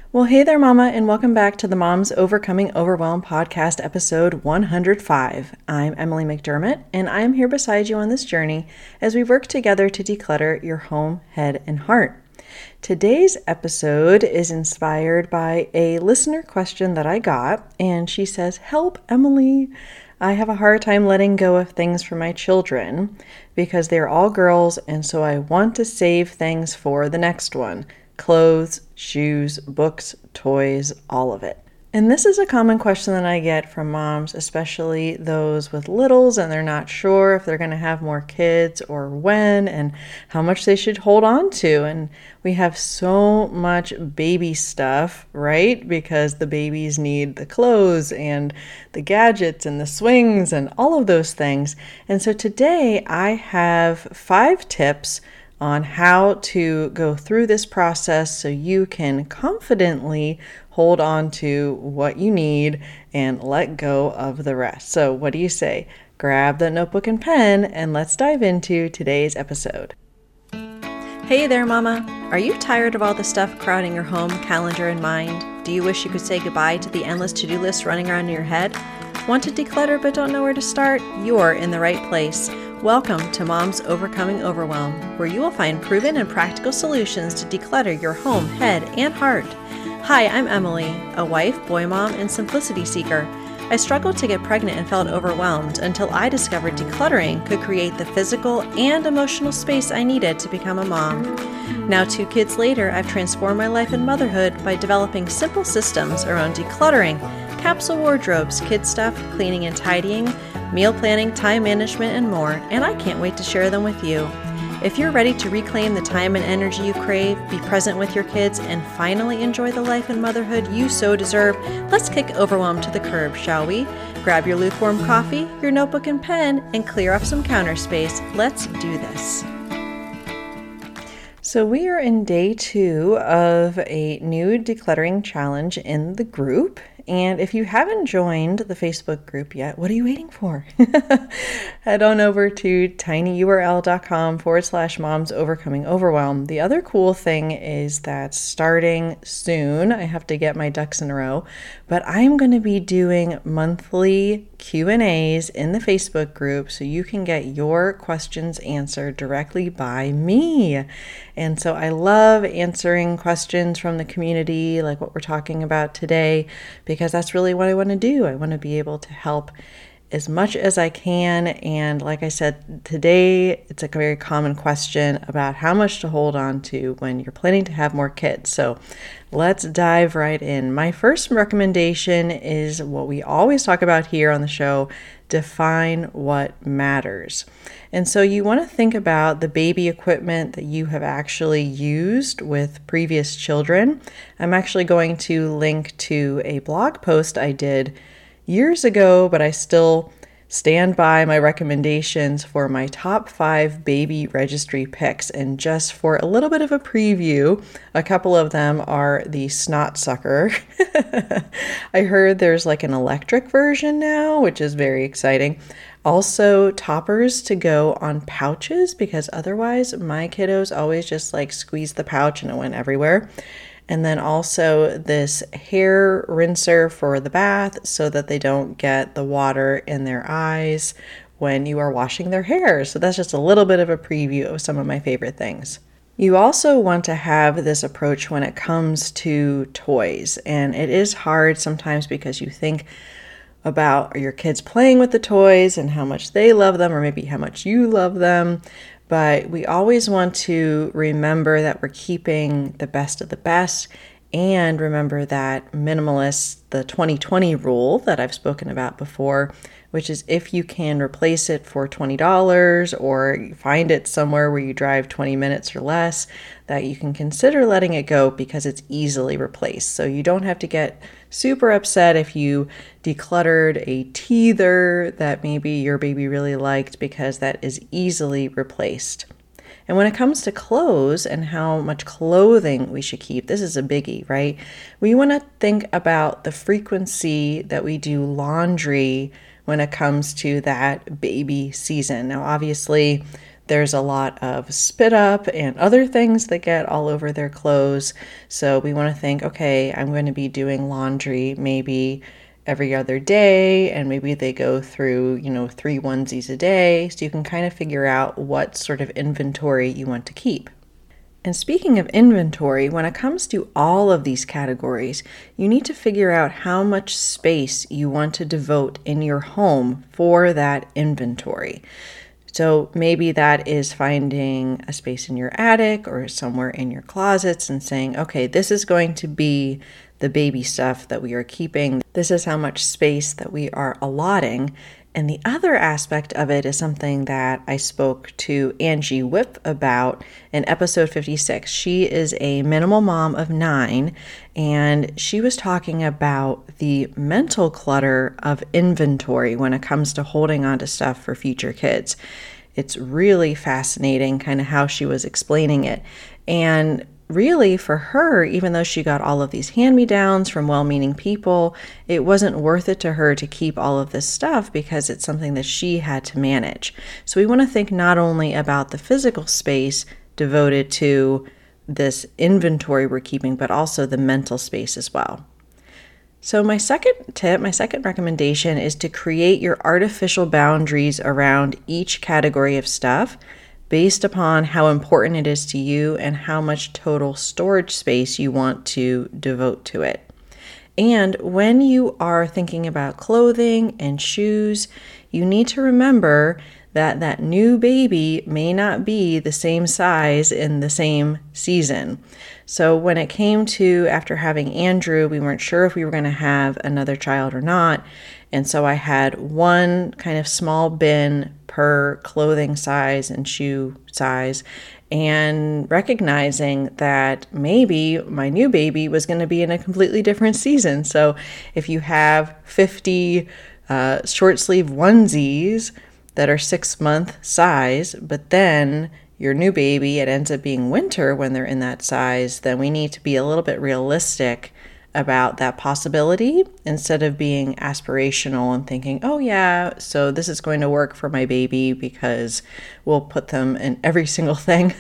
Well, hey there, Mama, and welcome back to the Moms Overcoming Overwhelm podcast, episode 105. I'm Emily McDermott, and I am here beside you on this journey as we work together to declutter your home, head, and heart. Today's episode is inspired by a listener question that I got, and she says, "Help, Emily. I have a hard time letting go of things for my children because they're all girls, and so I want to save things for the next one. Clothes, shoes, books, toys, all of it." And this is a common question that I get from moms, especially those with littles, and they're not sure if they're going to have more kids or when and how much they should hold on to. And we have so much baby stuff, right? Because the babies need the clothes and the gadgets and the swings and all of those things. And so today I have 5 tips on how to go through this process so you can confidently hold on to what you need and let go of the rest. So what do you say? Grab the notebook and pen and let's dive into today's episode. Hey there, Mama. Are you tired of all the stuff crowding your home, calendar, and mind? Do you wish you could say goodbye to the endless to-do list running around in your head? Want to declutter but don't know where to start? You're in the right place. Welcome to Moms Overcoming Overwhelm, where you will find proven and practical solutions to declutter your home, head, and heart. Hi, I'm Emily, a wife, boy mom, and simplicity seeker. I struggled to get pregnant and felt overwhelmed until I discovered decluttering could create the physical and emotional space I needed to become a mom. Now, 2 kids later, I've transformed my life and motherhood by developing simple systems around decluttering, capsule wardrobes, kid stuff, cleaning and tidying, meal planning, time management, and more, and I can't wait to share them with you. If you're ready to reclaim the time and energy you crave, be present with your kids, and finally enjoy the life and motherhood you so deserve, let's kick overwhelm to the curb, shall we? Grab your lukewarm coffee, your notebook and pen, and clear off some counter space. Let's do this. So we are in day 2 of a new decluttering challenge in the group. And if you haven't joined the Facebook group yet, what are you waiting for? Head on over to tinyurl.com/moms overcoming overwhelm. The other cool thing is that starting soon, I have to get my ducks in a row, but I'm going to be doing monthly Q&As in the Facebook group so you can get your questions answered directly by me. And so I love answering questions from the community, like what we're talking about today, because that's really what I want to do. I want to be able to help as much as I can. And like I said, today it's a very common question about how much to hold on to when you're planning to have more kids. So let's dive right in. My first recommendation is what we always talk about here on the show: define what matters. And so you want to think about the baby equipment that you have actually used with previous children. I'm actually going to link to a blog post I did years ago, but I still stand by my recommendations for my top 5 baby registry picks. And just for a little bit of a preview, a couple of them are the Snot Sucker. I heard there's like an electric version now, which is very exciting. Also, toppers to go on pouches, because otherwise my kiddos always just like squeeze the pouch and it went everywhere. And then also this hair rinser for the bath so that they don't get the water in their eyes when you are washing their hair. So that's just a little bit of a preview of some of my favorite things. You also want to have this approach when it comes to toys. And it is hard sometimes because you think about your kids playing with the toys and how much they love them, or maybe how much you love them. But we always want to remember that we're keeping the best of the best, and remember that minimalists, the 2020 rule that I've spoken about before, which is if you can replace it for $20 or find it somewhere where you drive 20 minutes or less, that you can consider letting it go because it's easily replaced. So you don't have to get super upset if you decluttered a teether that maybe your baby really liked, because that is easily replaced. And when it comes to clothes and how much clothing we should keep, this is a biggie, right? We want to think about the frequency that we do laundry when it comes to that baby season. Now, obviously, There's a lot of spit up and other things that get all over their clothes. So we want to think, okay, I'm going to be doing laundry maybe every other day, and maybe they go through, 3 onesies a day. So you can kind of figure out what sort of inventory you want to keep. And speaking of inventory, when it comes to all of these categories, you need to figure out how much space you want to devote in your home for that inventory. So maybe that is finding a space in your attic or somewhere in your closets and saying, okay, this is going to be the baby stuff that we are keeping. This is how much space that we are allotting. And the other aspect of it is something that I spoke to Angie Whip about in episode 56. She is a minimal mom of 9, and she was talking about the mental clutter of inventory when it comes to holding on to stuff for future kids. It's really fascinating kind of how she was explaining it. And really, for her, even though she got all of these hand-me-downs from well-meaning people, it wasn't worth it to her to keep all of this stuff because it's something that she had to manage. So we want to think not only about the physical space devoted to this inventory we're keeping, but also the mental space as well. So my second recommendation is to create your artificial boundaries around each category of stuff based upon how important it is to you and how much total storage space you want to devote to it. And when you are thinking about clothing and shoes, you need to remember that that new baby may not be the same size in the same season. So when it came to after having Andrew, we weren't sure if we were going to have another child or not. And so I had one kind of small bin per clothing size and shoe size, and recognizing that maybe my new baby was going to be in a completely different season. So if you have 50 short sleeve onesies that are 6-month size, but then your new baby, it ends up being winter when they're in that size, then we need to be a little bit realistic about that possibility instead of being aspirational and thinking, oh yeah, so this is going to work for my baby because we'll put them in every single thing.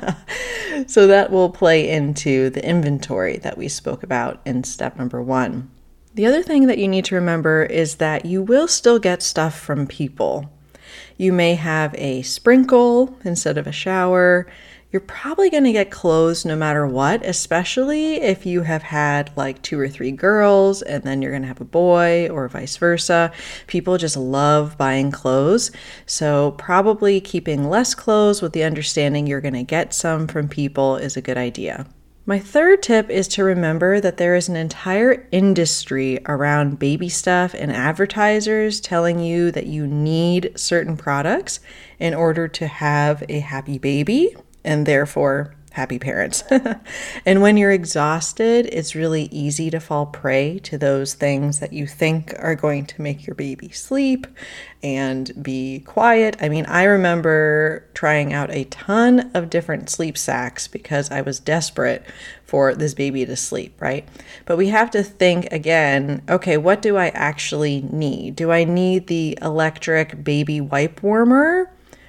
So that will play into the inventory that we spoke about in step number 1. The other thing that you need to remember is that you will still get stuff from people. You may have a sprinkle instead of a shower. You're probably going to get clothes no matter what, especially if you have had like 2 or 3 girls and then you're going to have a boy or vice versa. People just love buying clothes. So probably keeping less clothes with the understanding you're going to get some from people is a good idea. My third tip is to remember that there is an entire industry around baby stuff and advertisers telling you that you need certain products in order to have a happy baby and therefore happy parents. And when you're exhausted, it's really easy to fall prey to those things that you think are going to make your baby sleep and be quiet. I mean, I remember trying out a ton of different sleep sacks because I was desperate for this baby to sleep, right? But we have to think again, okay, what do I actually need? Do I need the electric baby wipe warmer?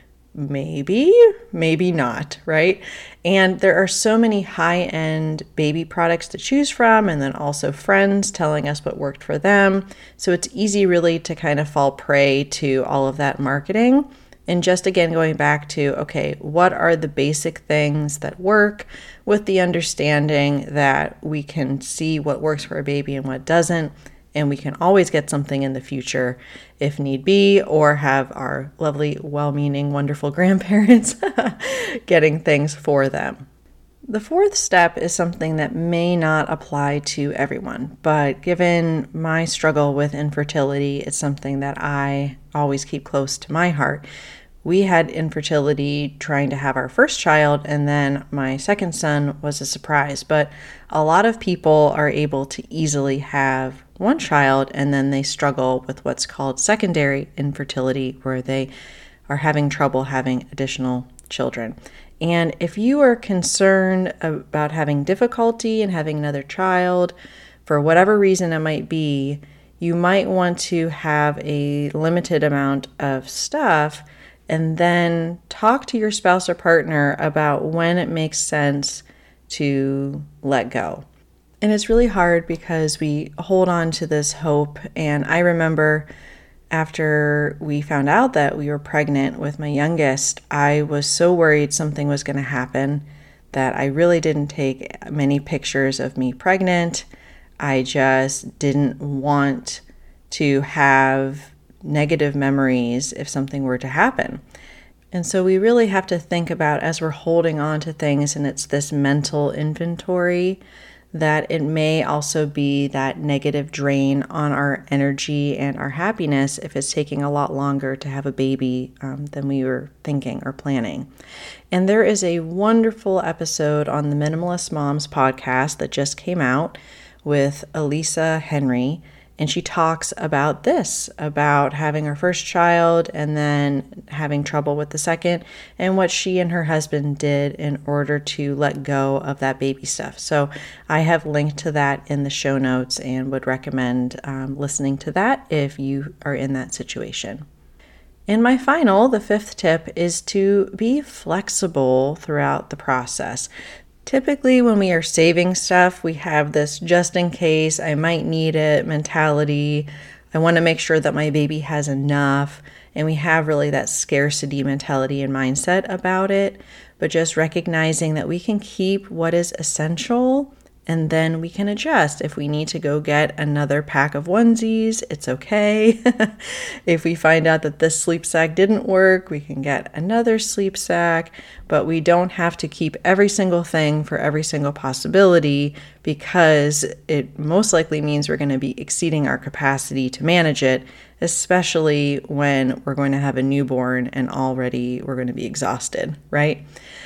Maybe, maybe not, right? And there are so many high-end baby products to choose from, and then also friends telling us what worked for them. So it's easy really to kind of fall prey to all of that marketing. And just again, going back to, okay, what are the basic things that work with the understanding that we can see what works for a baby and what doesn't. And we can always get something in the future if need be, or have our lovely, well-meaning, wonderful grandparents getting things for them. The fourth step is something that may not apply to everyone, but given my struggle with infertility, it's something that I always keep close to my heart. We had infertility trying to have our first child, and then my second son was a surprise. But a lot of people are able to easily have one child, and then they struggle with what's called secondary infertility, where they are having trouble having additional children. And if you are concerned about having difficulty in having another child, for whatever reason it might be, you might want to have a limited amount of stuff and then talk to your spouse or partner about when it makes sense to let go. And it's really hard because we hold on to this hope. And I remember after we found out that we were pregnant with my youngest, I was so worried something was going to happen that I really didn't take many pictures of me pregnant. I just didn't want to have negative memories if something were to happen. And so we really have to think about, as we're holding on to things and it's this mental inventory, that it may also be that negative drain on our energy and our happiness if it's taking a lot longer to have a baby than we were thinking or planning. And there is a wonderful episode on the Minimalist Moms podcast that just came out with Elisa Henry. And she talks about this, about having her first child and then having trouble with the second, and what she and her husband did in order to let go of that baby stuff. So I have linked to that in the show notes and would recommend listening to that if you are in that situation. And my final, the fifth tip, is to be flexible throughout the process. Typically, when we are saving stuff, we have this just in case, I might need it mentality. I want to make sure that my baby has enough. And we have really that scarcity mentality and mindset about it. But just recognizing that we can keep what is essential, and then we can adjust. If we need to go get another pack of onesies, it's okay. If we find out that this sleep sack didn't work, we can get another sleep sack, but we don't have to keep every single thing for every single possibility, because it most likely means we're going to be exceeding our capacity to manage it, especially when we're going to have a newborn and already we're going to be exhausted, right?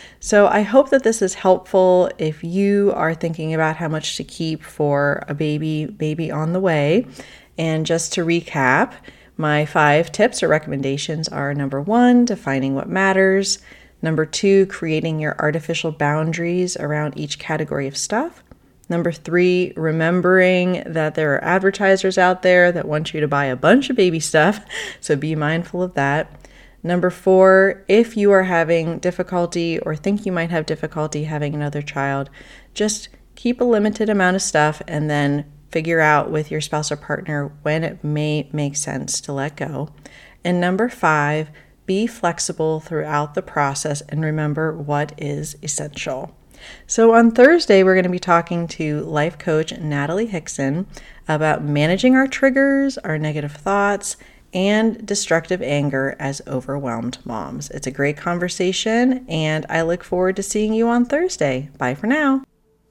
So I hope that this is helpful if you are thinking about how much to keep for a baby on the way. And just to recap, my 5 tips or recommendations are: number 1, defining what matters; number 2, creating your artificial boundaries around each category of stuff; number 3, remembering that there are advertisers out there that want you to buy a bunch of baby stuff, so be mindful of that; number 4, if you are having difficulty or think you might have difficulty having another child, just keep a limited amount of stuff and then figure out with your spouse or partner when it may make sense to let go. And number 5, be flexible throughout the process and remember what is essential. So on Thursday, we're going to be talking to life coach Natalie Hickson about managing our triggers, our negative thoughts, and destructive anger as overwhelmed moms. It's a great conversation, and I look forward to seeing you on Thursday. Bye for now.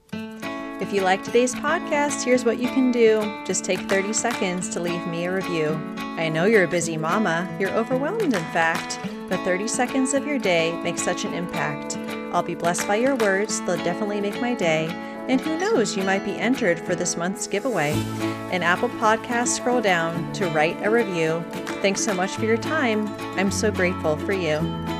If you like today's podcast, here's what you can do. Just take 30 seconds to leave me a review. I know you're a busy mama. You're overwhelmed, in fact, but 30 seconds of your day makes such an impact. I'll be blessed by your words. They'll definitely make my day. And who knows, you might be entered for this month's giveaway. In Apple Podcasts, scroll down to write a review. Thanks so much for your time. I'm so grateful for you.